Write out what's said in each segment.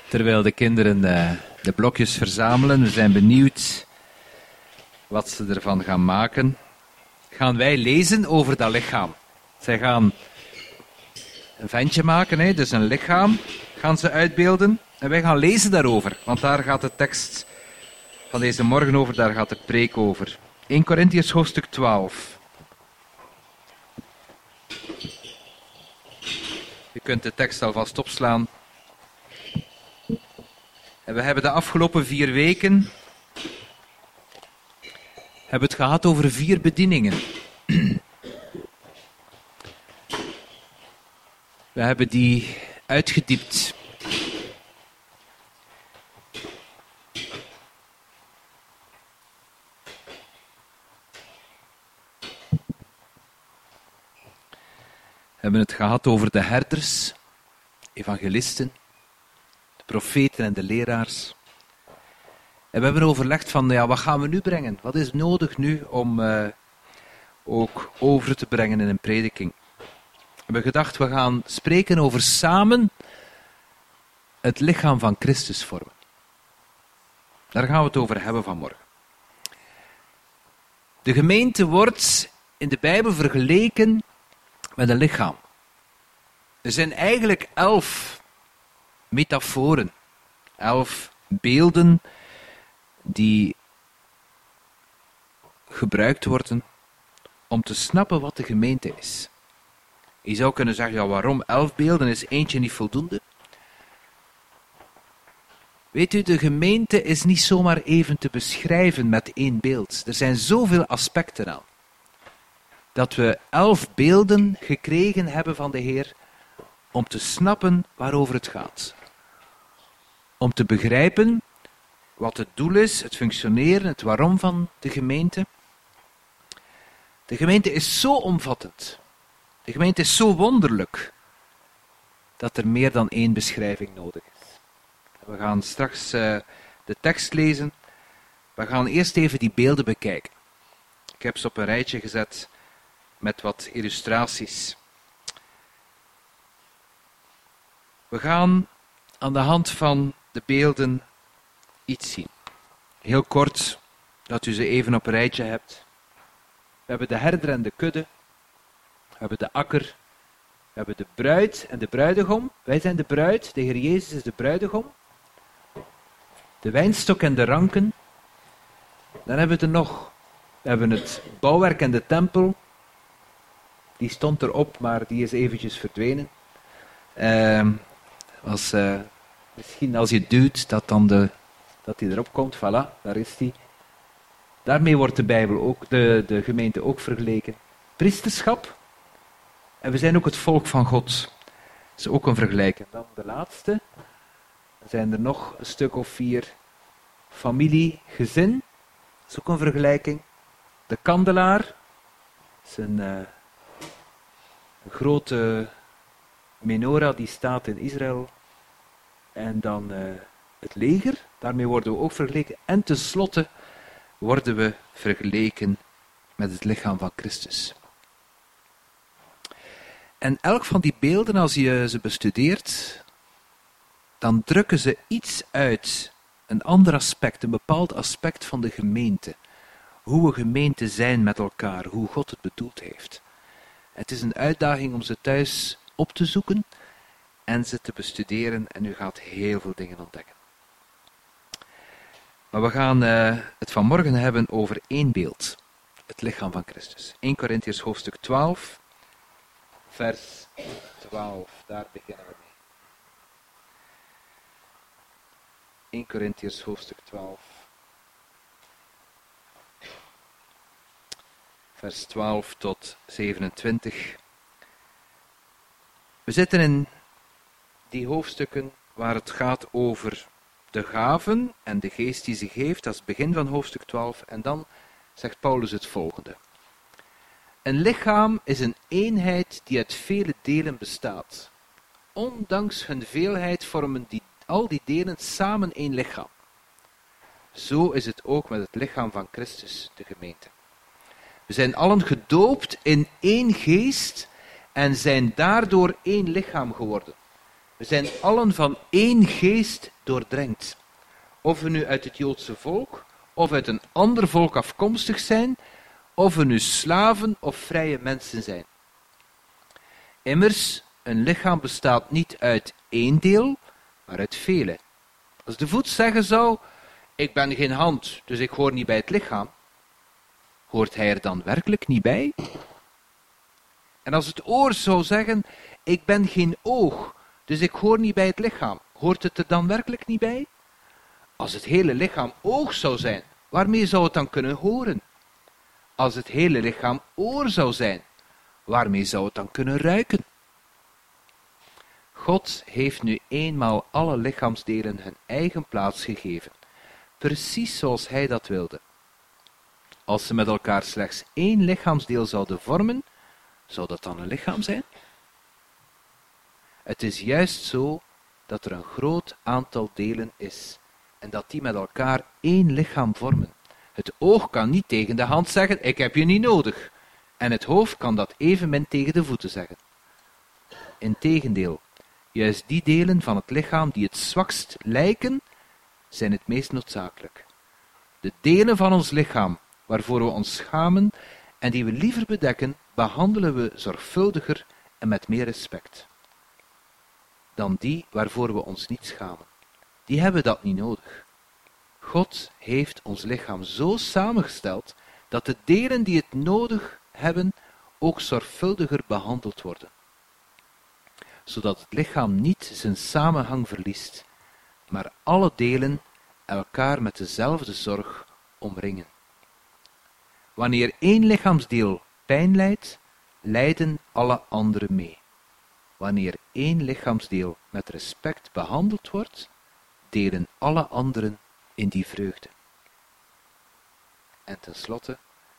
Terwijl de kinderen de blokjes verzamelen, we zijn benieuwd wat ze ervan gaan maken, gaan wij lezen over dat lichaam. Zij gaan een ventje maken, hè, dus een lichaam gaan ze uitbeelden. En wij gaan lezen daarover, want daar gaat de tekst van deze morgen over, daar gaat de preek over. 1 Korintiërs hoofdstuk 12. Je kunt de tekst alvast opslaan. En we hebben de afgelopen 4 weken het gehad over 4 bedieningen. We hebben die uitgediept. We hebben het gehad over de herders, evangelisten, de profeten en de leraars. En we hebben overlegd van, ja, wat gaan we nu brengen? Wat is nodig nu om ook over te brengen in een prediking? We hebben gedacht, we gaan spreken over samen het lichaam van Christus vormen. Daar gaan we het over hebben vanmorgen. De gemeente wordt in de Bijbel vergeleken met een lichaam. Er zijn eigenlijk 11 metaforen, 11 beelden die gebruikt worden om te snappen wat de gemeente is. Je zou kunnen zeggen, ja, waarom 11 beelden? Is eentje niet voldoende? Weet u, de gemeente is niet zomaar even te beschrijven met 1 beeld. Er zijn zoveel aspecten aan. Dat we 11 beelden gekregen hebben van de Heer om te snappen waarover het gaat. Om te begrijpen wat het doel is, het functioneren, het waarom van de gemeente. De gemeente is zo omvattend. De gemeente is zo wonderlijk dat er meer dan 1 beschrijving nodig is. We gaan straks de tekst lezen. We gaan eerst even die beelden bekijken. Ik heb ze op een rijtje gezet met wat illustraties. We gaan aan de hand van de beelden iets zien. Heel kort, dat u ze even op een rijtje hebt. We hebben de herder en de kudde. We hebben de akker. We hebben de bruid en de bruidegom. Wij zijn de bruid, de Heer Jezus is de bruidegom. De wijnstok en de ranken. Dan hebben we er nog. We hebben het bouwwerk en de tempel. Die stond erop, maar die is eventjes verdwenen. Misschien als je duwt, dat die erop komt. Voilà, daar is die. Daarmee wordt de Bijbel ook, de gemeente ook vergeleken. Priesterschap. En we zijn ook het volk van God. Dat is ook een vergelijking. Dan de laatste. Dan zijn er nog een stuk of 4. Familie, gezin. Dat is ook een vergelijking. De kandelaar. Dat is een grote menorah die staat in Israël. En dan het leger. Daarmee worden we ook vergeleken. En tenslotte worden we vergeleken met het lichaam van Christus. En elk van die beelden, als je ze bestudeert, dan drukken ze iets uit, een ander aspect, een bepaald aspect van de gemeente. Hoe we gemeente zijn met elkaar, hoe God het bedoeld heeft. Het is een uitdaging om ze thuis op te zoeken en ze te bestuderen en u gaat heel veel dingen ontdekken. Maar we gaan het vanmorgen hebben over 1 beeld. Het lichaam van Christus. 1 Korintiërs hoofdstuk 12, vers 12. Daar beginnen we mee. 1 Korintiërs hoofdstuk 12. Vers 12 tot 27. We zitten in die hoofdstukken waar het gaat over de gaven en de geest die ze geeft. Dat is het begin van hoofdstuk 12. En dan zegt Paulus het volgende. Een lichaam is een eenheid die uit vele delen bestaat. Ondanks hun veelheid vormen al die delen samen één lichaam. Zo is het ook met het lichaam van Christus, de gemeente. We zijn allen gedoopt in één geest en zijn daardoor één lichaam geworden. We zijn allen van één geest doordrenkt. Of we nu uit het Joodse volk, of uit een ander volk afkomstig zijn, of we nu slaven of vrije mensen zijn. Immers, een lichaam bestaat niet uit één deel, maar uit vele. Als de voet zeggen zou, ik ben geen hand, dus ik hoor niet bij het lichaam, hoort hij er dan werkelijk niet bij? En als het oor zou zeggen, ik ben geen oog, dus ik hoor niet bij het lichaam, hoort het er dan werkelijk niet bij? Als het hele lichaam oog zou zijn, waarmee zou het dan kunnen horen? Als het hele lichaam oor zou zijn, waarmee zou het dan kunnen ruiken? God heeft nu eenmaal alle lichaamsdelen hun eigen plaats gegeven, precies zoals hij dat wilde. Als ze met elkaar slechts één lichaamsdeel zouden vormen, zou dat dan een lichaam zijn? Het is juist zo dat er een groot aantal delen is en dat die met elkaar één lichaam vormen. Het oog kan niet tegen de hand zeggen, ik heb je niet nodig. En het hoofd kan dat evenmin tegen de voeten zeggen. Integendeel, juist die delen van het lichaam die het zwakst lijken, zijn het meest noodzakelijk. De delen van ons lichaam waarvoor we ons schamen en die we liever bedekken, behandelen we zorgvuldiger en met meer respect dan die waarvoor we ons niet schamen. Die hebben dat niet nodig. God heeft ons lichaam zo samengesteld dat de delen die het nodig hebben ook zorgvuldiger behandeld worden, zodat het lichaam niet zijn samenhang verliest, maar alle delen elkaar met dezelfde zorg omringen. Wanneer één lichaamsdeel pijn lijdt, lijden alle anderen mee. Wanneer één lichaamsdeel met respect behandeld wordt, delen alle anderen in die vreugde. En tenslotte,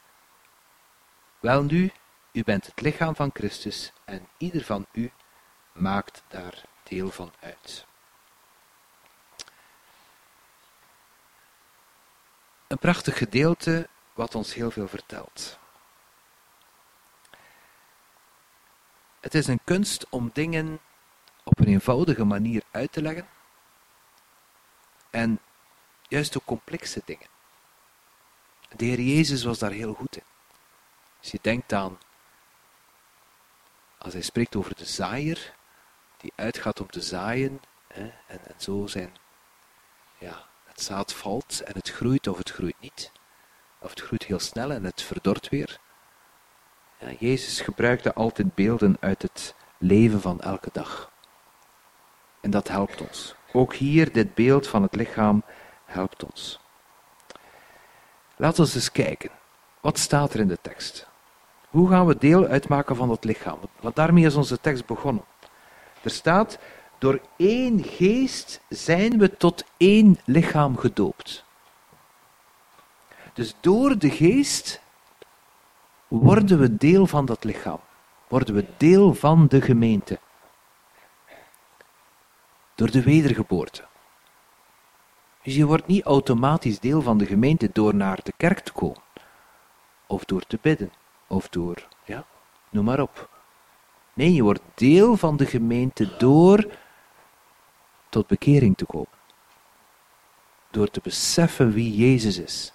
welnu, u bent het lichaam van Christus en ieder van u maakt daar deel van uit. Een prachtig gedeelte wat ons heel veel vertelt. Het is een kunst om dingen op een eenvoudige manier uit te leggen en juist ook complexe dingen. De Heer Jezus was daar heel goed in. Als je denkt aan, als hij spreekt over de zaaier, die uitgaat om te zaaien, en zo zijn, het zaad valt en het groeit of het groeit niet. Of het groeit heel snel en het verdort weer. Ja, Jezus gebruikte altijd beelden uit het leven van elke dag. En dat helpt ons. Ook hier, dit beeld van het lichaam helpt ons. Laten we eens kijken. Wat staat er in de tekst? Hoe gaan we deel uitmaken van het lichaam? Want daarmee is onze tekst begonnen. Er staat, door één geest zijn we tot één lichaam gedoopt. Dus door de geest worden we deel van dat lichaam. Worden we deel van de gemeente. Door de wedergeboorte. Dus je wordt niet automatisch deel van de gemeente door naar de kerk te komen. Of door te bidden. Of door, noem maar op. Nee, je wordt deel van de gemeente door tot bekering te komen. Door te beseffen wie Jezus is.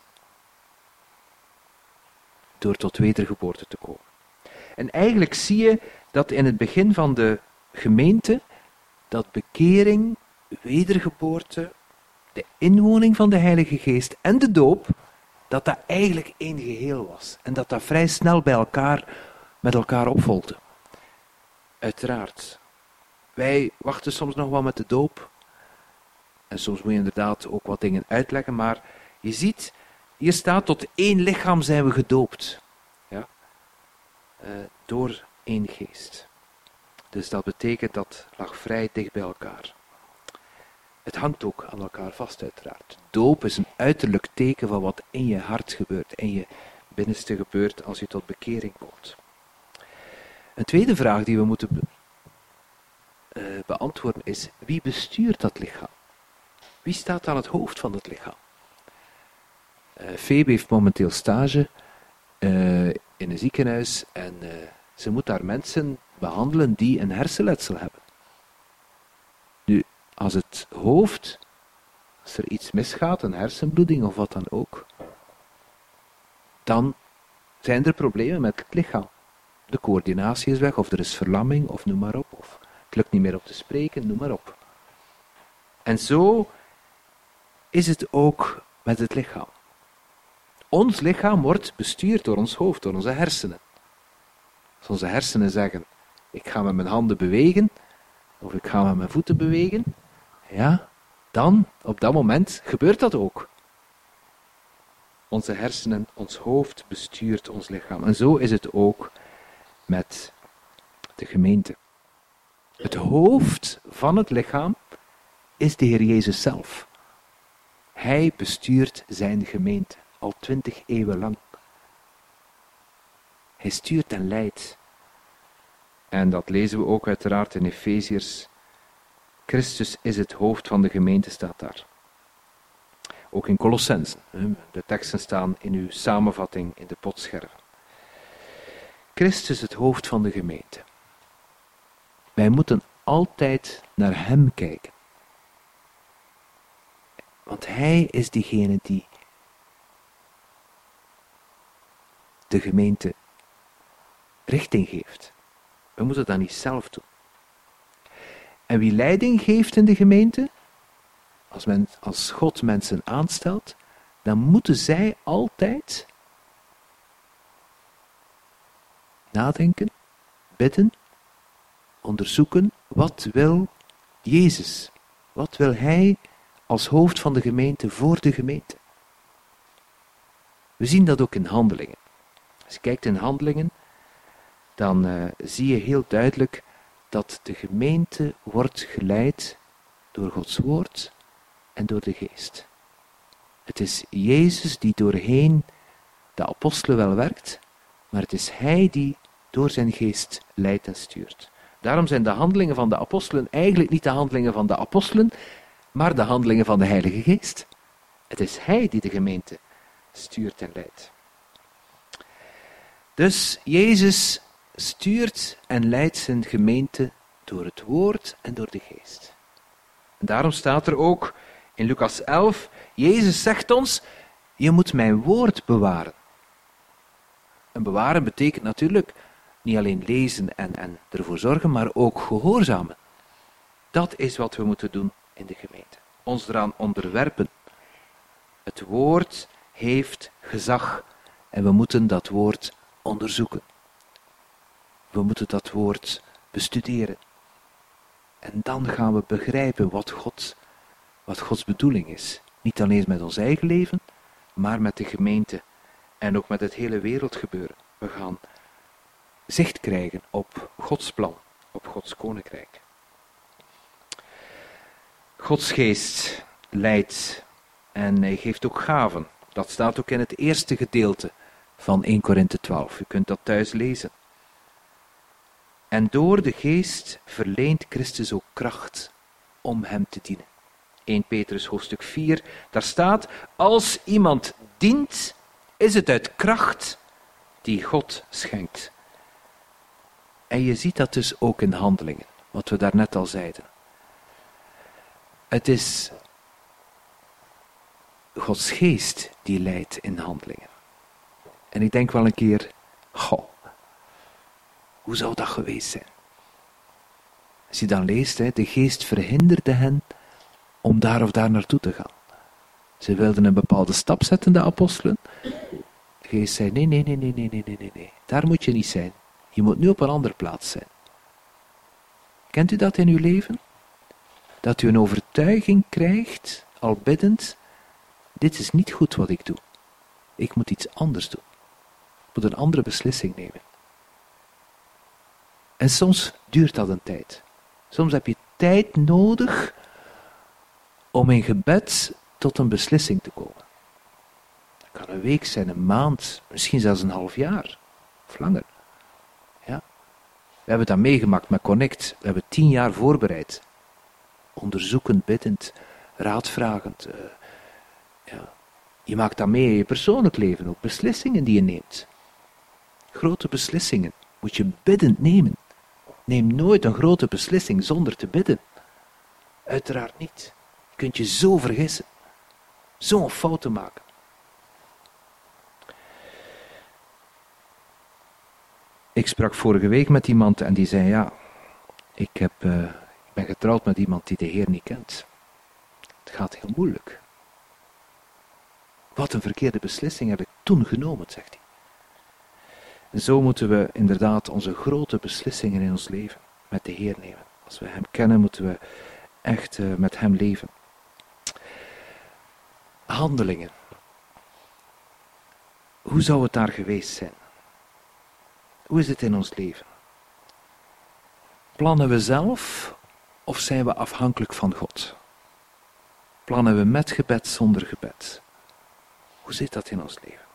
Door tot wedergeboorte te komen. En eigenlijk zie je dat in het begin van de gemeente, dat bekering, wedergeboorte, de inwoning van de Heilige Geest en de doop, dat eigenlijk één geheel was. En dat vrij snel met elkaar opvolgde. Uiteraard. Wij wachten soms nog wel met de doop. En soms moet je inderdaad ook wat dingen uitleggen, maar je ziet, hier staat, tot één lichaam zijn we gedoopt. Ja? Door één geest. Dus dat betekent, dat lag vrij dicht bij elkaar. Het hangt ook aan elkaar vast, uiteraard. Doop is een uiterlijk teken van wat in je hart gebeurt, in je binnenste gebeurt als je tot bekering komt. Een tweede vraag die we moeten beantwoorden is, wie bestuurt dat lichaam? Wie staat aan het hoofd van het lichaam? Phoebe heeft momenteel stage in een ziekenhuis en ze moet daar mensen behandelen die een hersenletsel hebben. als het hoofd, als er iets misgaat, een hersenbloeding of wat dan ook, dan zijn er problemen met het lichaam. De coördinatie is weg, of er is verlamming, of noem maar op. Of het lukt niet meer op te spreken, noem maar op. En zo is het ook met het lichaam. Ons lichaam wordt bestuurd door ons hoofd, door onze hersenen. Als onze hersenen zeggen, ik ga met mijn handen bewegen, of ik ga met mijn voeten bewegen, ja, dan, op dat moment, gebeurt dat ook. Onze hersenen, ons hoofd bestuurt ons lichaam. En zo is het ook met de gemeente. Het hoofd van het lichaam is de Heer Jezus zelf. Hij bestuurt zijn gemeente, al 20 eeuwen lang. Hij stuurt en leidt. En dat lezen we ook uiteraard in Efeziërs. Christus is het hoofd van de gemeente, staat daar. Ook in Colossenzen. De teksten staan in uw samenvatting in de potscherven. Christus het hoofd van de gemeente. Wij moeten altijd naar hem kijken. Want hij is diegene die de gemeente richting geeft. We moeten dat niet zelf doen. En wie leiding geeft in de gemeente, als God mensen aanstelt, dan moeten zij altijd nadenken, bidden, onderzoeken, wat wil Jezus? Wat wil hij als hoofd van de gemeente voor de gemeente? We zien dat ook in Handelingen. Als je kijkt in Handelingen, dan zie je heel duidelijk dat de gemeente wordt geleid door Gods woord en door de geest. Het is Jezus die doorheen de apostelen wel werkt, maar het is hij die door zijn geest leidt en stuurt. Daarom zijn de handelingen van de apostelen eigenlijk niet de handelingen van de apostelen, maar de handelingen van de Heilige Geest. Het is hij die de gemeente stuurt en leidt. Dus Jezus stuurt en leidt zijn gemeente door het woord en door de geest. En daarom staat er ook in Lucas 11, Jezus zegt ons, je moet mijn woord bewaren. En bewaren betekent natuurlijk niet alleen lezen en ervoor zorgen, maar ook gehoorzamen. Dat is wat we moeten doen in de gemeente. Ons eraan onderwerpen. Het woord heeft gezag en we moeten dat woord onderzoeken. We moeten dat woord bestuderen. En dan gaan we begrijpen wat Gods bedoeling is. Niet alleen met ons eigen leven, maar met de gemeente en ook met het hele wereldgebeuren. We gaan zicht krijgen op Gods plan, op Gods koninkrijk. Gods geest leidt en hij geeft ook gaven. Dat staat ook in het eerste gedeelte van 1 Korinthe 12. U kunt dat thuis lezen. En door de geest verleent Christus ook kracht om hem te dienen. 1 Petrus hoofdstuk 4, daar staat, als iemand dient, is het uit kracht die God schenkt. En je ziet dat dus ook in Handelingen, wat we daarnet al zeiden. Het is Gods geest die leidt in Handelingen. En ik denk wel een keer, hoe zou dat geweest zijn? Als je dan leest, de geest verhinderde hen om daar of daar naartoe te gaan. Ze wilden een bepaalde stap zetten, de apostelen. De geest zei, nee, daar moet je niet zijn. Je moet nu op een andere plaats zijn. Kent u dat in uw leven? Dat u een overtuiging krijgt, al biddend, dit is niet goed wat ik doe. Ik moet iets anders doen. Ik moet een andere beslissing nemen. En soms duurt dat een tijd. Soms heb je tijd nodig om in gebed tot een beslissing te komen. Dat kan een week zijn, een maand, misschien zelfs een half jaar. Of langer. Ja. We hebben dat meegemaakt met Connect. We hebben 10 jaar voorbereid. Onderzoekend, biddend, raadvragend. Je maakt dat mee in je persoonlijk leven. Ook beslissingen die je neemt. Grote beslissingen moet je biddend nemen. Neem nooit een grote beslissing zonder te bidden. Uiteraard niet. Je kunt je zo vergissen. Zo'n fouten maken. Ik sprak vorige week met iemand en die zei, ja, ik ben getrouwd met iemand die de Heer niet kent. Het gaat heel moeilijk. Wat een verkeerde beslissing heb ik toen genomen, zegt hij. En zo moeten we inderdaad onze grote beslissingen in ons leven met de Heer nemen. Als we Hem kennen, moeten we echt met Hem leven. Handelingen. Hoe zou het daar geweest zijn? Hoe is het in ons leven? Plannen we zelf of zijn we afhankelijk van God? Plannen we met gebed, zonder gebed? Hoe zit dat in ons leven?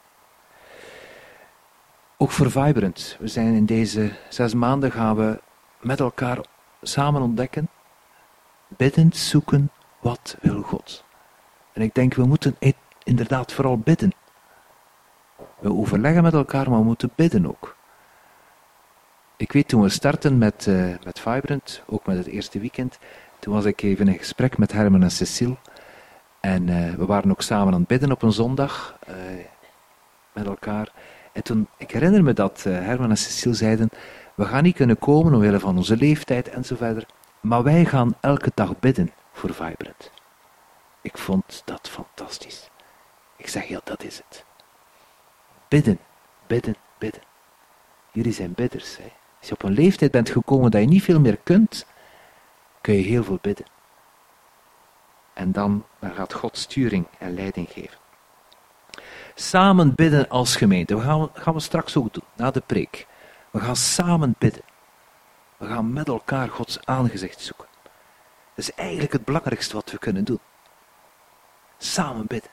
Ook voor Vibrant. We zijn in deze 6 maanden gaan we met elkaar samen ontdekken, biddend zoeken, wat wil God? En ik denk, we moeten inderdaad vooral bidden. We overleggen met elkaar, maar we moeten bidden ook. Ik weet, toen we starten met Vibrant, ook met het eerste weekend, toen was ik even in gesprek met Herman en Cecile. En we waren ook samen aan het bidden op een zondag met elkaar. En toen, ik herinner me dat Herman en Cecile zeiden, we gaan niet kunnen komen omwille van onze leeftijd en zo verder, maar wij gaan elke dag bidden voor Vibrant. Ik vond dat fantastisch. Ik zeg, ja, dat is het. Bidden, bidden, bidden. Jullie zijn bidders. Hè? Als je op een leeftijd bent gekomen dat je niet veel meer kunt, kun je heel veel bidden. En dan gaat God sturing en leiding geven. Samen bidden als gemeente. Gaan we straks ook doen, na de preek. We gaan samen bidden. We gaan met elkaar Gods aangezicht zoeken. Dat is eigenlijk het belangrijkste wat we kunnen doen. Samen bidden.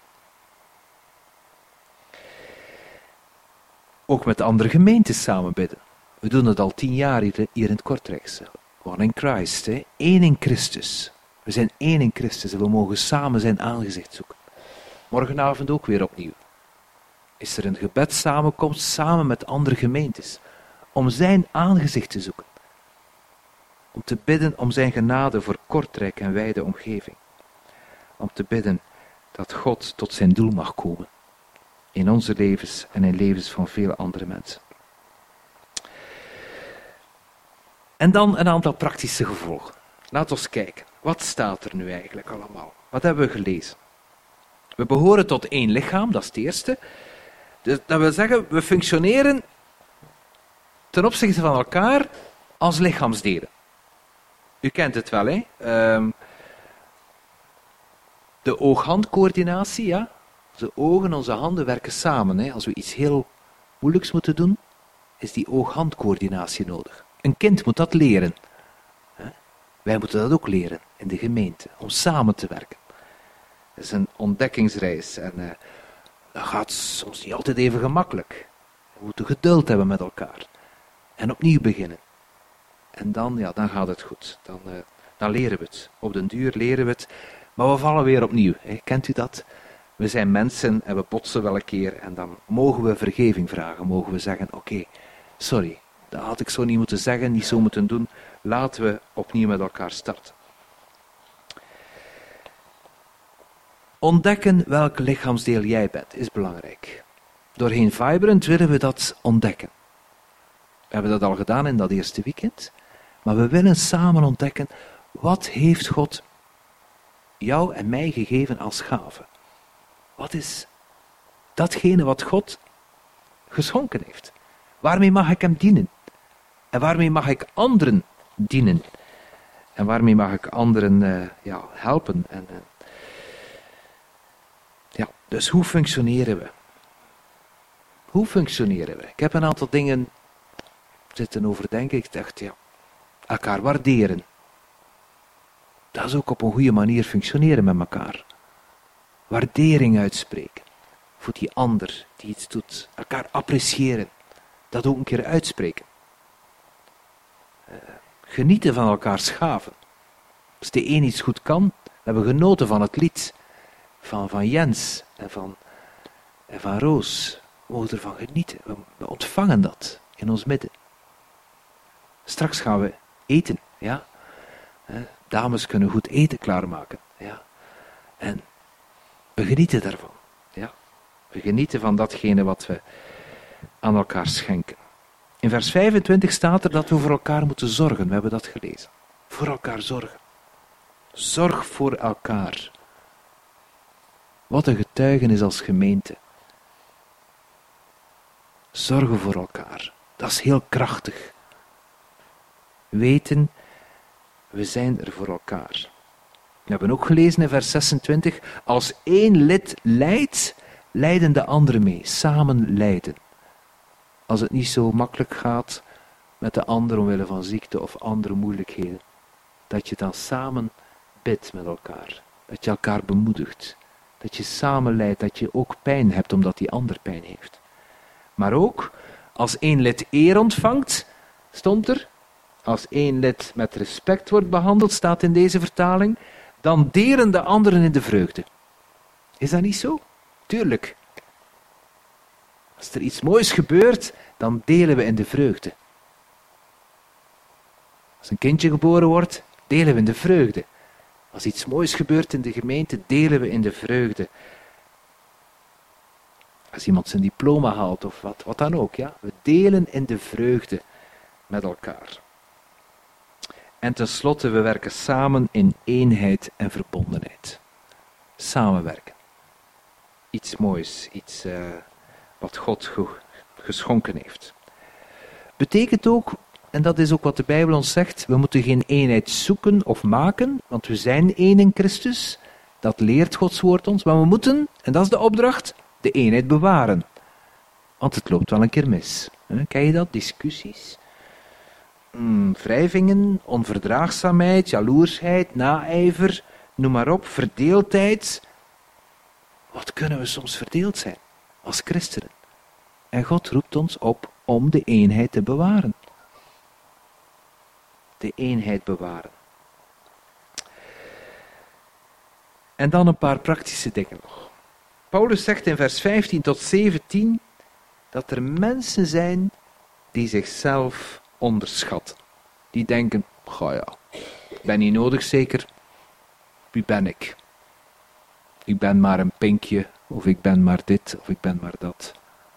Ook met andere gemeentes samen bidden. We doen het al 10 jaar hier in het Kortrijkse. One in Christ, hè? 1 in Christus. We zijn 1 in Christus en we mogen samen zijn aangezicht zoeken. Morgenavond ook weer opnieuw. Is er een gebedssamenkomst samen met andere gemeentes. Om zijn aangezicht te zoeken. Om te bidden om zijn genade voor Kortrijk en wijde omgeving. Om te bidden dat God tot zijn doel mag komen. In onze levens en in levens van veel andere mensen. En dan een aantal praktische gevolgen. Laten we kijken. Wat staat er nu eigenlijk allemaal? Wat hebben we gelezen? We behoren tot 1 lichaam, dat is het eerste. Dus dat wil zeggen, we functioneren ten opzichte van elkaar als lichaamsdelen. U kent het wel, hè? De oog-handcoördinatie, ja? Onze ogen en onze handen werken samen. Hè? Als we iets heel moeilijks moeten doen, is die oog-handcoördinatie nodig. Een kind moet dat leren. Wij moeten dat ook leren in de gemeente, om samen te werken. Het is een ontdekkingsreis en dat gaat soms niet altijd even gemakkelijk. We moeten geduld hebben met elkaar. En opnieuw beginnen. En dan, ja, dan gaat het goed. Dan leren we het. Op den duur leren we het. Maar we vallen weer opnieuw. Hè? Kent u dat? We zijn mensen en we botsen wel een keer. En dan mogen we vergeving vragen. Mogen we zeggen, oké, sorry. Dat had ik zo niet moeten zeggen, niet zo moeten doen. Laten we opnieuw met elkaar starten. Ontdekken welk lichaamsdeel jij bent, is belangrijk. Doorheen Vibrant willen we dat ontdekken. We hebben dat al gedaan in dat eerste weekend. Maar we willen samen ontdekken, wat heeft God jou en mij gegeven als gave? Wat is datgene wat God geschonken heeft? Waarmee mag ik hem dienen? En waarmee mag ik anderen dienen? En waarmee mag ik anderen helpen? Dus hoe functioneren we? Hoe functioneren we? Ik heb een aantal dingen zitten overdenken. Ik dacht, elkaar waarderen. Dat is ook op een goede manier functioneren met elkaar. Waardering uitspreken. Voor die ander die iets doet. Elkaar appreciëren. Dat ook een keer uitspreken. Genieten van elkaars gaven. Als de een iets goed kan, we hebben genoten van het lied. Van Jens en van Roos. We mogen ervan genieten. We ontvangen dat in ons midden. Straks gaan we eten. Ja? Dames kunnen goed eten klaarmaken. Ja. En we genieten daarvan. Ja. We genieten van datgene wat we aan elkaar schenken. In vers 25 staat er dat we voor elkaar moeten zorgen. We hebben dat gelezen. Voor elkaar zorgen. Zorg voor elkaar. Wat een getuigenis als gemeente. Zorgen voor elkaar. Dat is heel krachtig. Weten, we zijn er voor elkaar. We hebben ook gelezen in vers 26, als één lid lijdt, lijden de anderen mee. Samen lijden. Als het niet zo makkelijk gaat met de ander omwille van ziekte of andere moeilijkheden, dat je dan samen bidt met elkaar. Dat je elkaar bemoedigt. Dat je samen lijdt, dat je ook pijn hebt omdat die ander pijn heeft. Maar ook, als één lid eer ontvangt, stond er, als één lid met respect wordt behandeld, staat in deze vertaling, dan delen de anderen in de vreugde. Is dat niet zo? Tuurlijk. Als er iets moois gebeurt, dan delen we in de vreugde. Als een kindje geboren wordt, delen we in de vreugde. Als iets moois gebeurt in de gemeente, delen we in de vreugde. Als iemand zijn diploma haalt of wat dan ook. Ja? We delen in de vreugde met elkaar. En tenslotte, we werken samen in eenheid en verbondenheid. Samenwerken. Iets moois, iets wat God geschonken heeft. Betekent ook, en dat is ook wat de Bijbel ons zegt, we moeten geen eenheid zoeken of maken, want we zijn één in Christus. Dat leert Gods woord ons, maar we moeten, en dat is de opdracht, de eenheid bewaren. Want het loopt wel een keer mis. Ken je dat? Discussies? Wrijvingen, onverdraagzaamheid, jaloersheid, naijver, noem maar op, verdeeldheid. Wat kunnen we soms verdeeld zijn als christenen? En God roept ons op om de eenheid te bewaren. De eenheid bewaren. En dan een paar praktische dingen nog. Paulus zegt in vers 15 tot 17 dat er mensen zijn die zichzelf onderschatten. Die denken, goh ja, ik ben niet nodig zeker. Wie ben ik? Ik ben maar een pinkje, of ik ben maar dit, of ik ben maar dat.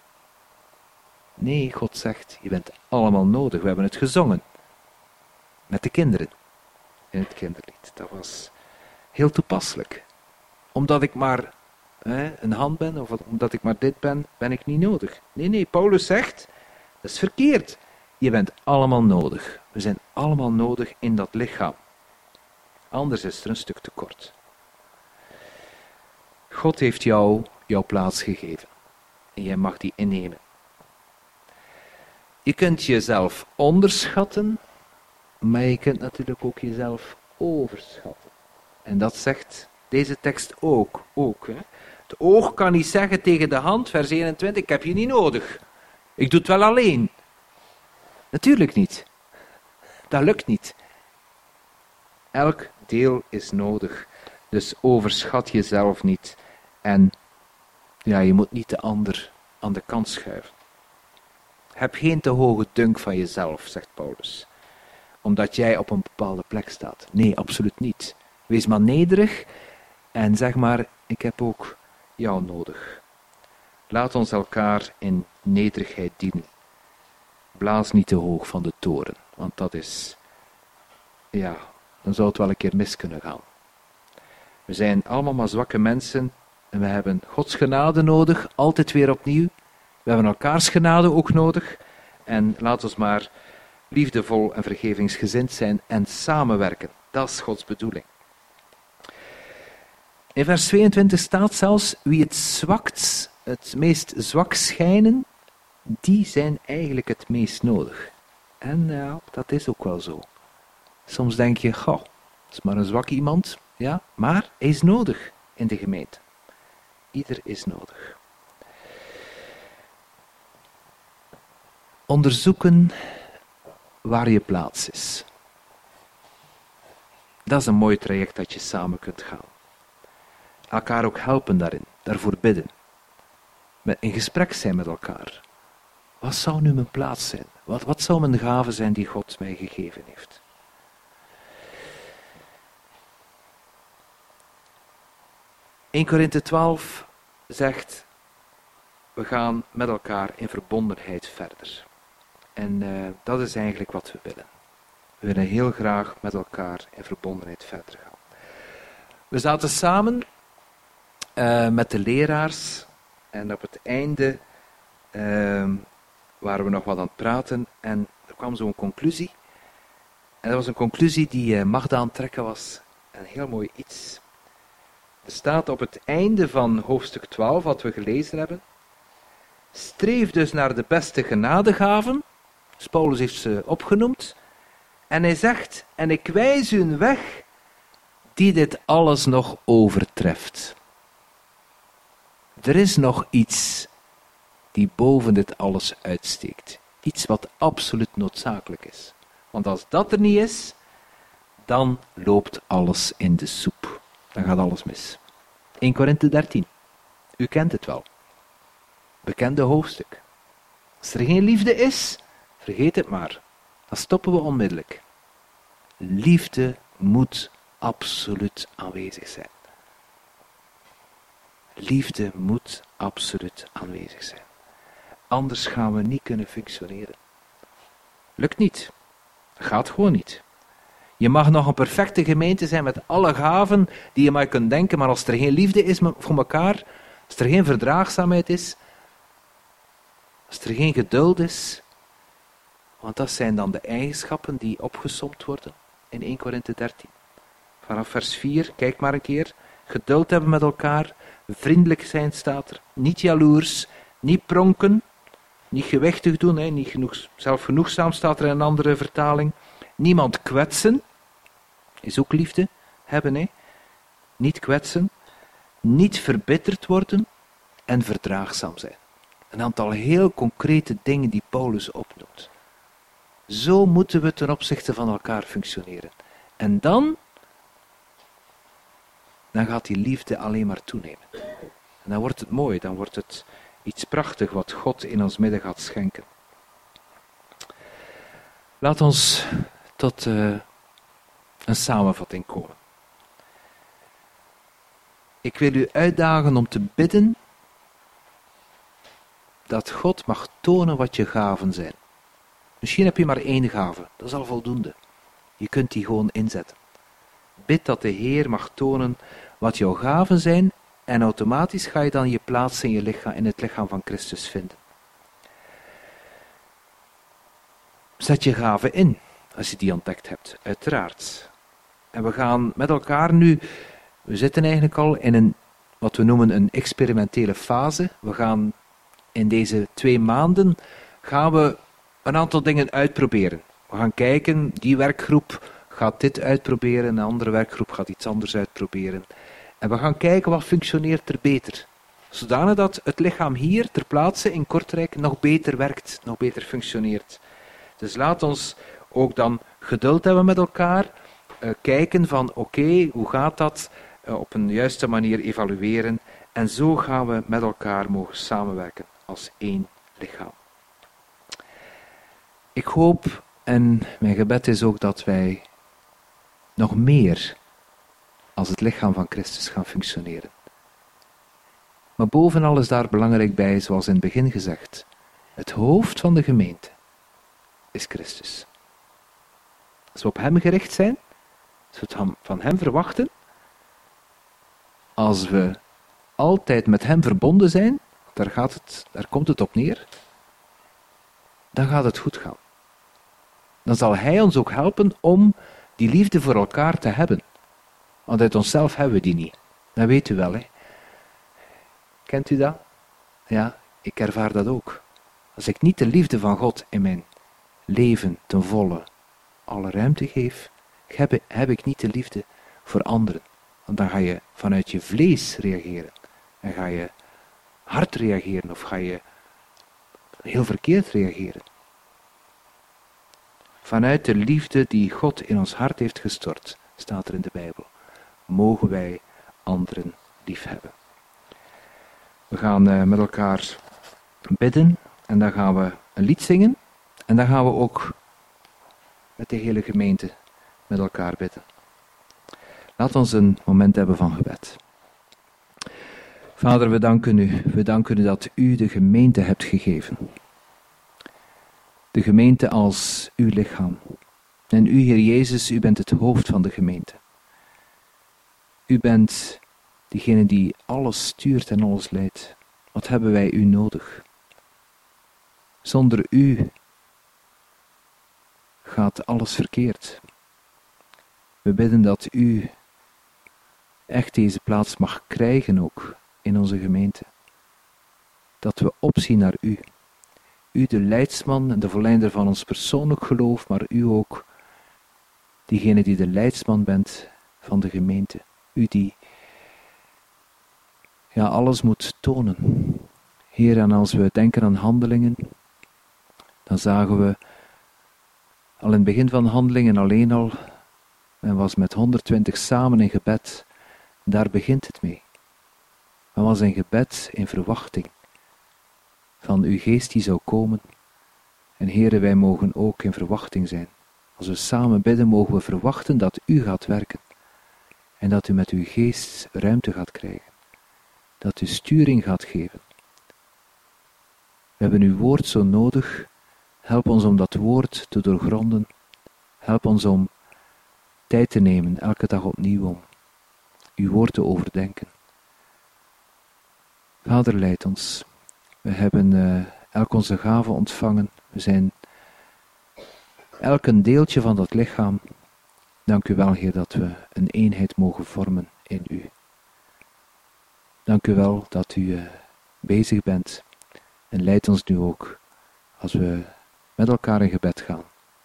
Nee, God zegt, je bent allemaal nodig. We hebben het gezongen. Met de kinderen. In het kinderlied. Dat was heel toepasselijk. Omdat ik maar een hand ben, of omdat ik maar dit ben, ben ik niet nodig. Nee, Paulus zegt, dat is verkeerd. Je bent allemaal nodig. We zijn allemaal nodig in dat lichaam. Anders is er een stuk tekort. God heeft jou jouw plaats gegeven. En jij mag die innemen. Je kunt jezelf onderschatten, maar je kunt natuurlijk ook jezelf overschatten. En dat zegt deze tekst ook. Hè. Het oog kan niet zeggen tegen de hand, vers 21, ik heb je niet nodig. Ik doe het wel alleen. Natuurlijk niet. Dat lukt niet. Elk deel is nodig. Dus overschat jezelf niet. En ja, je moet niet de ander aan de kant schuiven. Heb geen te hoge dunk van jezelf, zegt Paulus. Omdat jij op een bepaalde plek staat. Nee, absoluut niet. Wees maar nederig en zeg maar, ik heb ook jou nodig. Laat ons elkaar in nederigheid dienen. Blaas niet te hoog van de toren, want dat is, ja, dan zou het wel een keer mis kunnen gaan. We zijn allemaal maar zwakke mensen en we hebben Gods genade nodig, altijd weer opnieuw. We hebben elkaars genade ook nodig. En laat ons maar liefdevol en vergevingsgezind zijn en samenwerken. Dat is Gods bedoeling. In vers 22 staat zelfs, wie het meest zwak schijnen, die zijn eigenlijk het meest nodig. En ja, dat is ook wel zo. Soms denk je, goh, dat is maar een zwak iemand. Ja, maar hij is nodig in de gemeente. Ieder is nodig. Onderzoeken waar je plaats is. Dat is een mooi traject dat je samen kunt gaan. Elkaar ook helpen daarin, daarvoor bidden. In gesprek zijn met elkaar. Wat zou nu mijn plaats zijn? Wat zou mijn gave zijn die God mij gegeven heeft? 1 Korinthe 12 zegt, we gaan met elkaar in verbondenheid verder. En dat is eigenlijk wat we willen. We willen heel graag met elkaar in verbondenheid verder gaan. We zaten samen met de leraars en op het einde waren we nog wat aan het praten en er kwam zo'n conclusie. En dat was een conclusie die Magda aan het trekken was. Een heel mooi iets. Er staat op het einde van hoofdstuk 12, wat we gelezen hebben. Streef dus naar de beste genadegaven. Dus Paulus heeft ze opgenoemd. En hij zegt, en ik wijs u een weg die dit alles nog overtreft. Er is nog iets die boven dit alles uitsteekt. Iets wat absoluut noodzakelijk is. Want als dat er niet is, dan loopt alles in de soep. Dan gaat alles mis. 1 Korinthe 13. U kent het wel. Bekende hoofdstuk. Als er geen liefde is, vergeet het maar. Dan stoppen we onmiddellijk. Liefde moet absoluut aanwezig zijn. Liefde moet absoluut aanwezig zijn. Anders gaan we niet kunnen functioneren. Lukt niet. Dat gaat gewoon niet. Je mag nog een perfecte gemeente zijn met alle gaven die je maar kunt denken, maar als er geen liefde is voor elkaar, als er geen verdraagzaamheid is, als er geen geduld is, want dat zijn dan de eigenschappen die opgesomd worden in 1 Korinthe 13. Vanaf vers 4, kijk maar een keer, geduld hebben met elkaar, vriendelijk zijn staat er, niet jaloers, niet pronken, niet gewichtig doen, niet zelfgenoegzaam staat er in een andere vertaling, niemand kwetsen, is ook liefde hebben, niet kwetsen, niet verbitterd worden en verdraagzaam zijn. Een aantal heel concrete dingen die Paulus opnoemt. Zo moeten we ten opzichte van elkaar functioneren. En dan gaat die liefde alleen maar toenemen. En dan wordt het mooi, dan wordt het iets prachtig wat God in ons midden gaat schenken. Laat ons tot een samenvatting komen. Ik wil u uitdagen om te bidden dat God mag tonen wat je gaven zijn. Misschien heb je maar 1 gave, dat is al voldoende. Je kunt die gewoon inzetten. Bid dat de Heer mag tonen wat jouw gaven zijn en automatisch ga je dan je plaats in, in het lichaam van Christus vinden. Zet je gaven in, als je die ontdekt hebt, uiteraard. En we gaan met elkaar nu, we zitten eigenlijk al in wat we noemen een experimentele fase. We gaan in deze 2 maanden, gaan we een aantal dingen uitproberen. We gaan kijken, die werkgroep gaat dit uitproberen, een andere werkgroep gaat iets anders uitproberen. En we gaan kijken wat functioneert er beter. Zodanig dat het lichaam hier ter plaatse in Kortrijk nog beter werkt, nog beter functioneert. Dus laat ons ook dan geduld hebben met elkaar. Kijken van oké, hoe gaat dat? Op een juiste manier evalueren. En zo gaan we met elkaar mogen samenwerken als 1 lichaam. Ik hoop, en mijn gebed is ook dat wij nog meer als het lichaam van Christus gaan functioneren. Maar bovenal is daar belangrijk bij, zoals in het begin gezegd, het hoofd van de gemeente is Christus. Als we op hem gericht zijn, als we het van hem verwachten, als we altijd met hem verbonden zijn, daar komt het op neer, dan gaat het goed gaan. Dan zal hij ons ook helpen om die liefde voor elkaar te hebben. Want uit onszelf hebben we die niet. Dat weet u wel, hè. Kent u dat? Ja, ik ervaar dat ook. Als ik niet de liefde van God in mijn leven ten volle alle ruimte geef, heb ik niet de liefde voor anderen. Want dan ga je vanuit je vlees reageren. En ga je hard reageren of ga je heel verkeerd reageren. Vanuit de liefde die God in ons hart heeft gestort, staat er in de Bijbel, mogen wij anderen liefhebben. We gaan met elkaar bidden en dan gaan we een lied zingen en dan gaan we ook met de hele gemeente met elkaar bidden. Laat ons een moment hebben van gebed. Vader, we danken u. We danken u dat u de gemeente hebt gegeven. De gemeente als uw lichaam. En u, Heer Jezus, u bent het hoofd van de gemeente. U bent degene die alles stuurt en alles leidt. Wat hebben wij u nodig? Zonder u gaat alles verkeerd. We bidden dat u echt deze plaats mag krijgen ook in onze gemeente. Dat we opzien naar u. U de leidsman en de volleinder van ons persoonlijk geloof, maar u ook diegene die de leidsman bent van de gemeente. U die alles moet tonen. Heer, en als we denken aan Handelingen, dan zagen we al in het begin van Handelingen alleen al, men was met 120 samen in gebed. Daar begint het mee. Men was in gebed, in verwachting van uw geest die zou komen. En Heere, wij mogen ook in verwachting zijn. Als we samen bidden, mogen we verwachten dat u gaat werken. En dat u met uw geest ruimte gaat krijgen. Dat u sturing gaat geven. We hebben uw woord zo nodig. Help ons om dat woord te doorgronden. Help ons om tijd te nemen, elke dag opnieuw, om uw woord te overdenken. Vader, leid ons. We hebben elk onze gaven ontvangen. We zijn elk een deeltje van dat lichaam. Dank u wel, Heer, dat we een eenheid mogen vormen in u. Dank u wel dat u bezig bent. En leid ons nu ook als we met elkaar in gebed gaan.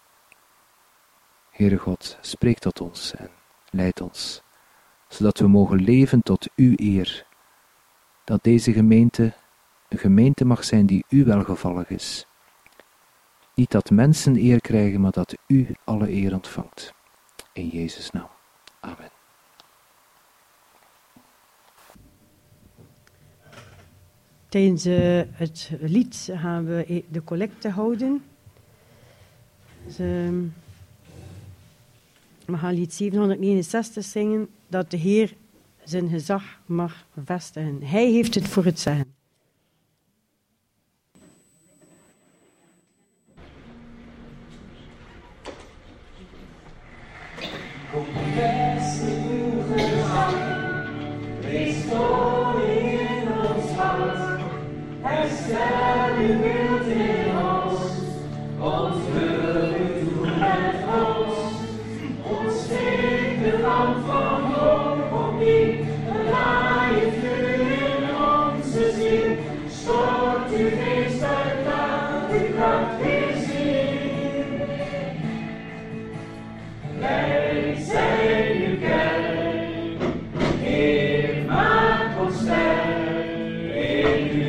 Heere God, spreek tot ons en leid ons, zodat we mogen leven tot uw eer. Dat deze gemeente een gemeente mag zijn die u welgevallig is. Niet dat mensen eer krijgen, maar dat u alle eer ontvangt. In Jezus' naam. Amen. Tijdens het lied gaan we de collecte houden. Dus, we gaan lied 769 zingen, dat de Heer zijn gezag mag vestigen. Hij heeft het voor het zeggen. Herstel uw wild in ons, ontvul uw doel met ons. Ontsteek de vlam van hoop opnieuw, laai het vuur in onze ziel. Stort uw geest uit, laat uw kracht weer zien. Wij zijn uw kerk, Heer, maak ons sterk in u.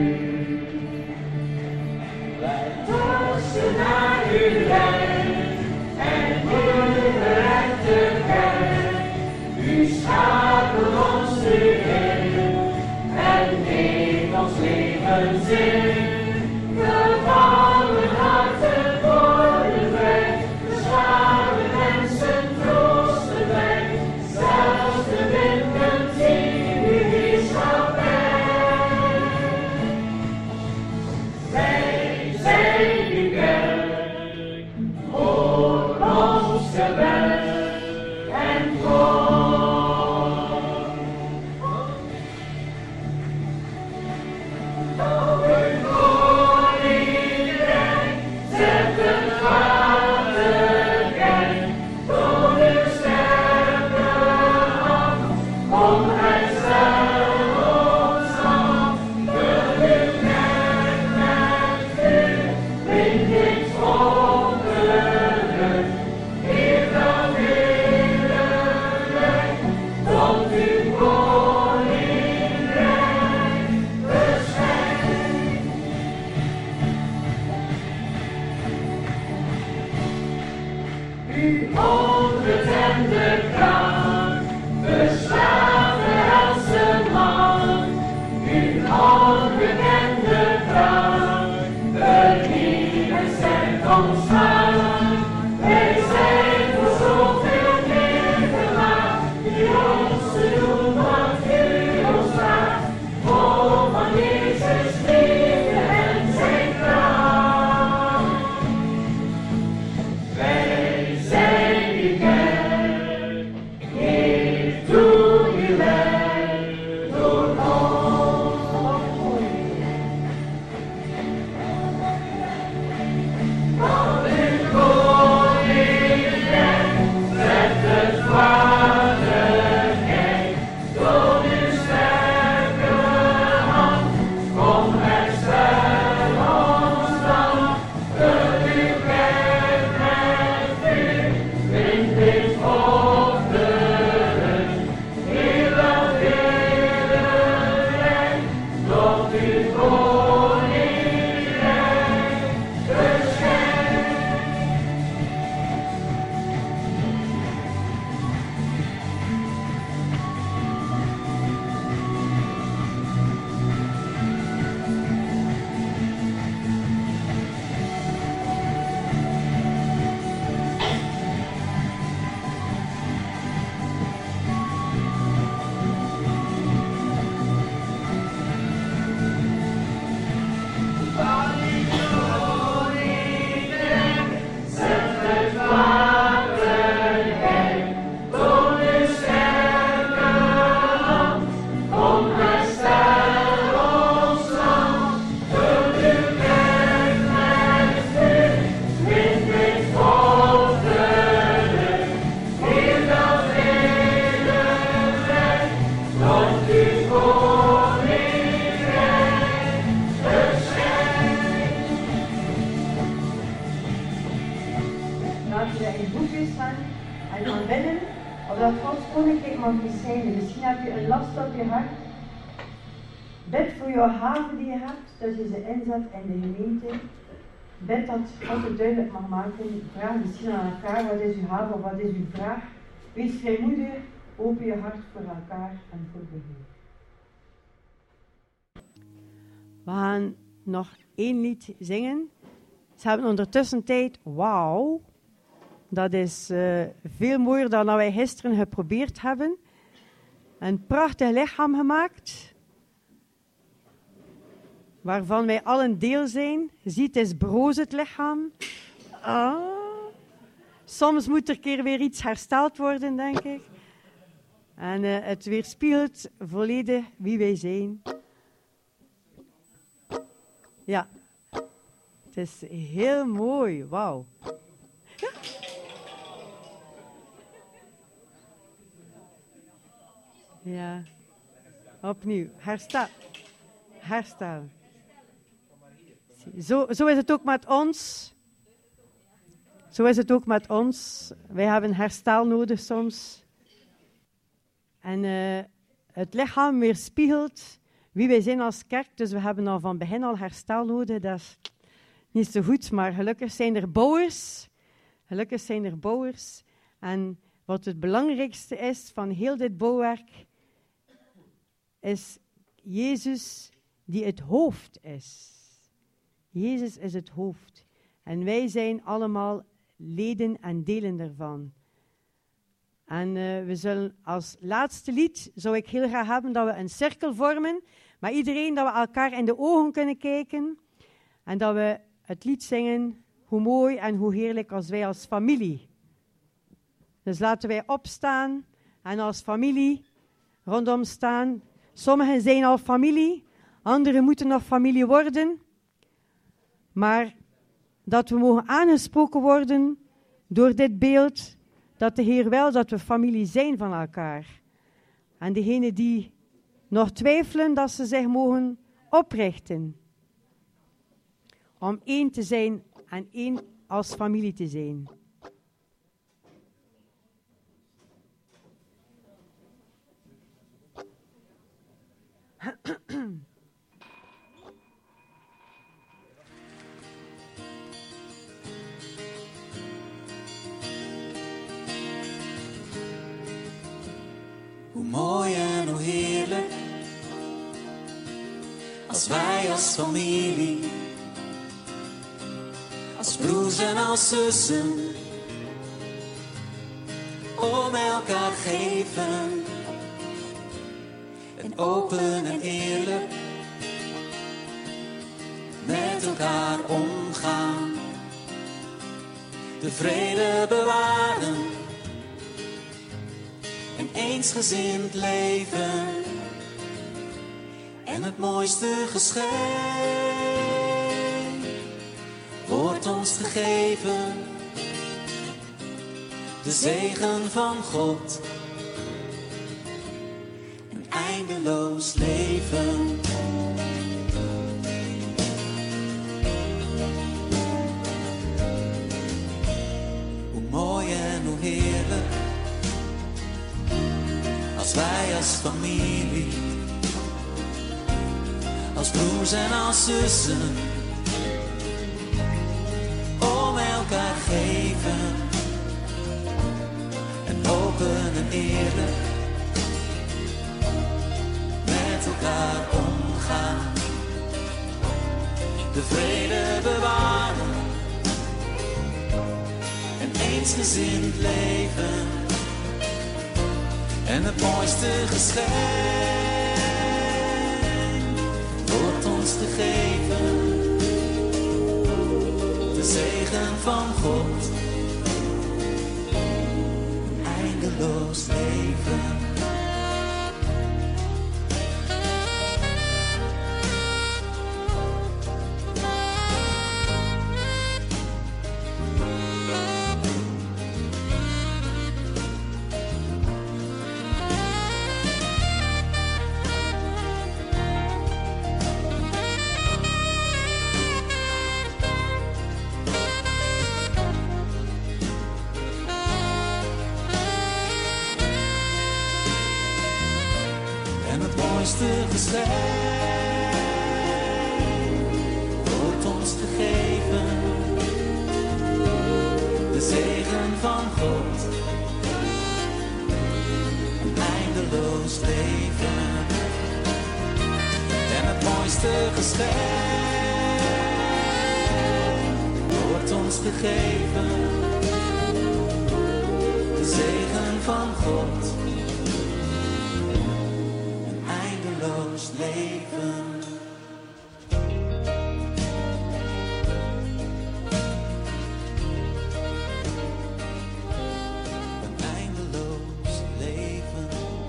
Naar uw recht en uw rechterheid. U schakelt ons nu in en geeft ons levenszin. Gevallen harten worden vrij, beschaamde mensen troosten wij. Zelfs de winden zien uw heerschappij. Wij zijn uw kerk, hoor ons gebed en kom. Uw koninkrijk zet een vaderkijk, toon uw sterke hand, kom herstel ons land, vul uw kerk met vuur, wind dit wonderlijk, Heer dan heerlijk, tot uw koninkrijk verschijnt. U ondert en de kracht, beslaat de helse man. U ongekende kracht, vernieuwd zet ons aan. Wij zijn voor zoveel meer gemaakt, die ons te doen wat u ons vraagt. als je dat in boekjes van en van binnen, of dat Gods koninkrijk mag zijn. Misschien heb je een last op je hart. Bid voor jouw haven die je hebt, dat je ze inzet in de gemeente. Bid dat God het duidelijk mag maken. Vraag misschien aan elkaar, wat is uw haven of wat is uw vraag. Wees vrijmoedig, open je hart voor elkaar en voor de Heer. We gaan nog 1 lied zingen. Ze hebben ondertussen tijd, wauw, dat is veel mooier dan wij gisteren geprobeerd hebben. Een prachtig lichaam gemaakt, waarvan wij allen deel zijn. Je ziet, het is broos het lichaam. Soms moet er een keer weer iets hersteld worden, denk ik. En het weerspiegelt volledig wie wij zijn. Ja, het is heel mooi, wauw. Ja. Ja, opnieuw, herstel. Zo is het ook met ons. Zo is het ook met ons. Wij hebben herstel nodig soms. En het lichaam weerspiegelt wie wij zijn als kerk. Dus we hebben al van begin al herstel nodig. Dat is niet zo goed, maar gelukkig zijn er bouwers. Gelukkig zijn er bouwers. En wat het belangrijkste is van heel dit bouwwerk, is Jezus die het hoofd is. Jezus is het hoofd. En wij zijn allemaal leden en delen ervan. En we zullen als laatste lied, zou ik heel graag hebben dat we een cirkel vormen, maar iedereen dat we elkaar in de ogen kunnen kijken en dat we het lied zingen, hoe mooi en hoe heerlijk als wij als familie. Dus laten wij opstaan en als familie rondom staan. Sommigen zijn al familie, anderen moeten nog familie worden, maar dat we mogen aangesproken worden door dit beeld, dat de Heer wil dat we familie zijn van elkaar. En degenen die nog twijfelen, dat ze zich mogen oprichten. Om één te zijn en één als familie te zijn. Hoe mooi en hoe heerlijk, als wij als familie, als broers en als zussen, om elkaar geven, en open en eerlijk met elkaar omgaan, de vrede bewaren. En eensgezind leven en het mooiste geschenk wordt ons gegeven, de zegen van God, een eindeloos leven. Hoe mooi en hoe heerlijk, als wij als familie, als broers en als zussen, om elkaar geven, en open en eerlijk met elkaar omgaan, de vrede bewaren, en eensgezind leven. En het mooiste geschenk wordt ons gegeven, de zegen van God, een eindeloos leven. mooiste geschenk wordt ons gegeven. De zegen van God, een eindeloos leven. En het mooiste geschenk wordt ons gegeven. De zegen van God, een eindeloos leven. Een eindeloos leven.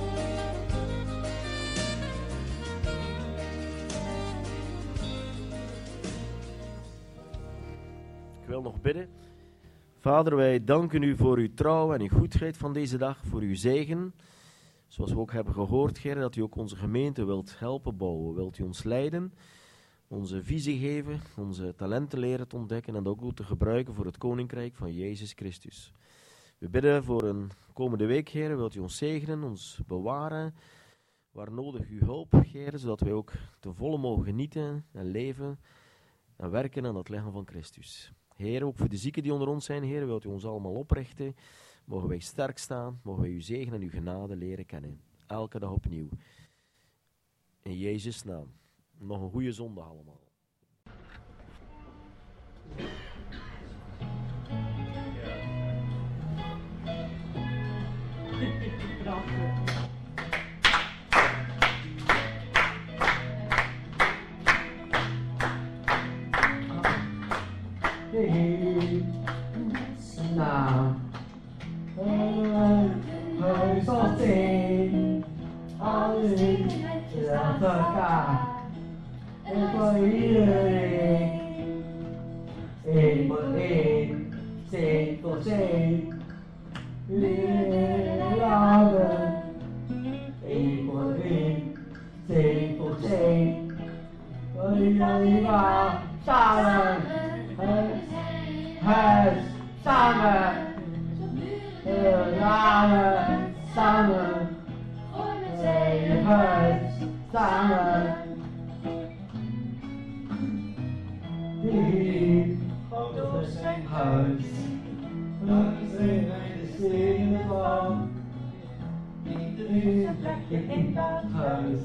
Ik wil nog bidden. Vader, wij danken u voor uw trouw en uw goedheid van deze dag, voor uw zegen. Zoals we ook hebben gehoord, Heer, dat u ook onze gemeente wilt helpen bouwen. Wilt u ons leiden, onze visie geven, onze talenten leren te ontdekken en ook te gebruiken voor het Koninkrijk van Jezus Christus. We bidden voor een komende week, Heer, wilt u ons zegenen, ons bewaren, waar nodig uw hulp, Heer, zodat wij ook ten volle mogen genieten en leven en werken aan het lichaam van Christus. Heer, ook voor de zieken die onder ons zijn, Heer, wilt u ons allemaal oprichten. Mogen wij sterk staan, mogen wij uw zegen en uw genade leren kennen. Elke dag opnieuw. In Jezus' naam. Nog een goede zondag allemaal. Nou, heus wat in, alles is aan elkaar. En voor iedereen, één voor één, zee voor zee. Leren, één voor één, zee voor zee. Arriva, samen, huis, samen. Samen, samen, huis, samen. Die op zijn huis, langs de stenen van. Iedereen plekje in dat huis,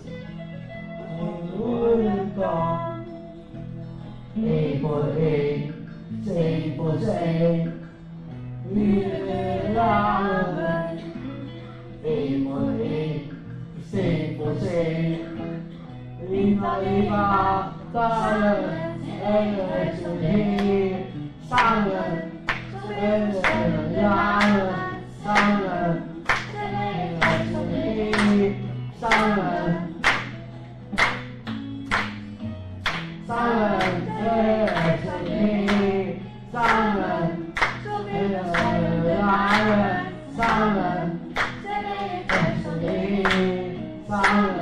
hoe het kan. Eén voor één, zee voor zee. Iedereen laten, één voor één, zee voor zee. Lima, lima, samen, en we zijn hier, samen, en we zijn jaren, samen, en we zijn hier, samen. Samen, en we zijn hier, samen. Samen, samen, samen.